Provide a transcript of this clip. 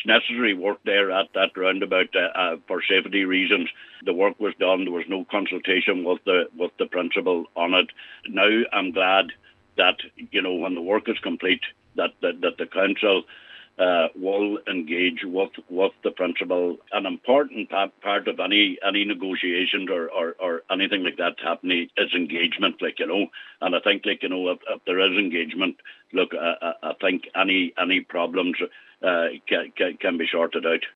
necessary work there at that roundabout for safety reasons. The work was done. There was no consultation with the principal on it. Now I'm glad that, when the work is complete, that the council will engage with the principal. An important part of any negotiations or anything like that happening is engagement, And I think, if there is engagement, I think any problems can be sorted out.